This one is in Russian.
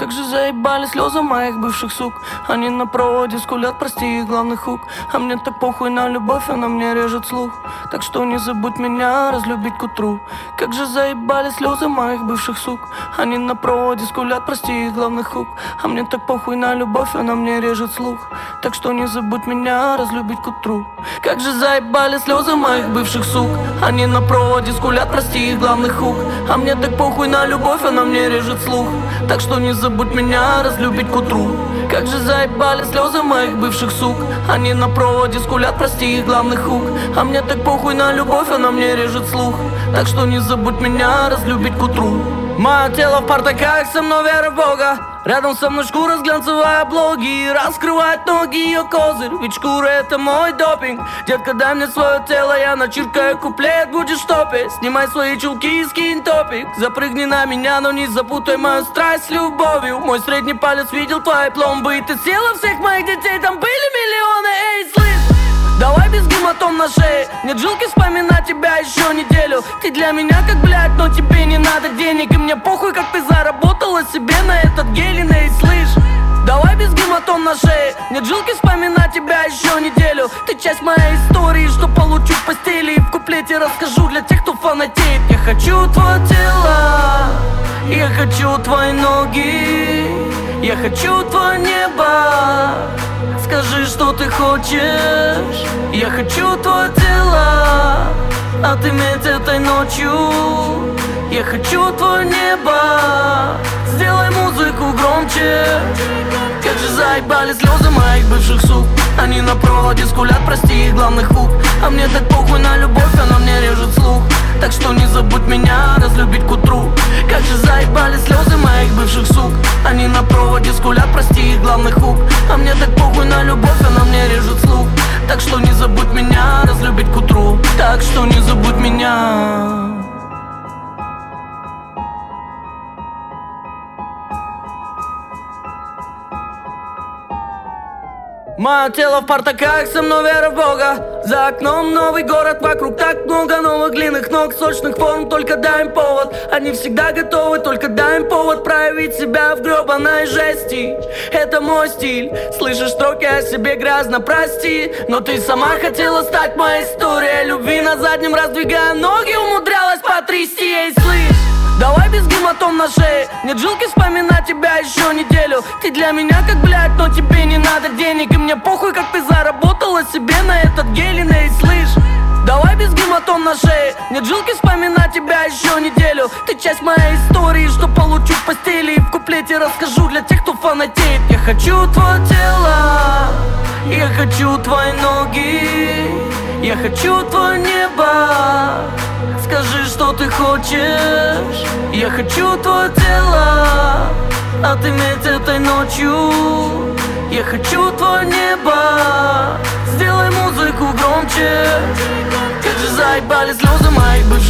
Как же заебали слезы моих бывших сук. Они на проводе скулят, прости их главный хук. А мне так похуй на любовь, она мне режет слух. Так что не забудь меня разлюбить к утру. Как же заебали слезы моих бывших сук. Они на проводе скулят, прости их главный хук. А мне так похуй на любовь, она мне режет слух. Так что не забудь меня разлюбить к утру. Как же заебали слезы моих бывших сук. Они на проводе скулят, прости их главный хук. А мне так похуй на любовь, она мне режет слух. Так что не забудь меня разлюбить к утру. Как же заебали слезы моих бывших сук. Они на проводе скулят, прости их главный хук. А мне так похуй на любовь, она мне режет слух. Так что не забудь меня разлюбить к утру. Мое тело в портаках, со мной вера в Бога. Рядом со мной шкура с глянцевой облоги. Раскрывает ноги ее козырь, ведь шкура это мой допинг. Детка, дай мне свое тело, я начиркаю куплет, будешь топить. Снимай свои чулки и скинь топик. Запрыгни на меня, но не запутай мою страсть с любовью. Мой средний палец видел твои пломбы, и ты съела всех моих детей, там были миллионы, эй, слышь. Давай без гематом на шее. Нет жилки вспоминать тебя еще неделю. Ты для меня как блядь, но тебе не надо денег. И мне похуй, как ты заработала себе на этот гелин, эй, слышь. Давай без гематом на шее. Нет жилки вспоминать тебя еще неделю. Ты часть моей истории, что получу в постели. И в куплете расскажу для тех, кто фанатеет. Я хочу твое тело, я хочу твои ноги, я хочу твое небо. Скажи, что ты хочешь. Я хочу твое тело отыметь этой ночью. Я хочу твое небо. Сделай музыку громче. Как же заебали слезы моих бывших сук. Они на проводе скулят, прости их главный хук. А мне так похуй на любовь, она мне режет слух. Так что не забудь меня разлюбить к утру. Как же заебали слезы моих бывших сук. Они на проводе скулят, прости их главный хук. А мне так похуй на любовь, она мне режет слух. Так что не забудь меня разлюбить к утру. Так что не забудь меня. Мое тело в портаках, со мной вера в Бога. За окном новый город, вокруг так много новых длинных ног, сочных форм, только дай им повод. Они всегда готовы, только дай им повод проявить себя в гребаной жести. Это мой стиль, слышишь строки о себе грязно, прости. Но ты сама хотела стать моей историей любви. На заднем раздвигая ноги, умудрялась потрясти, ей, слышь. Давай без гематом на шее. Нет жилки вспоминать тебя еще неделю. Ты для меня как блядь, но тебе не надо денег. И мне похуй, как ты заработала себе на этот гелин, эй, слышь. Давай без гематом на шее. Нет жилки вспоминать тебя еще неделю. Ты часть моей истории, что получу в постели. И в куплете расскажу для тех, кто фанатеет. Я хочу твое тело, я хочу твои ноги, я хочу твое небо. Скажи, что ты хочешь. Я хочу твое тело отыметь этой ночью. Я хочу твое небо. Сделай музыку громче. Как же заебали слезы моих бывших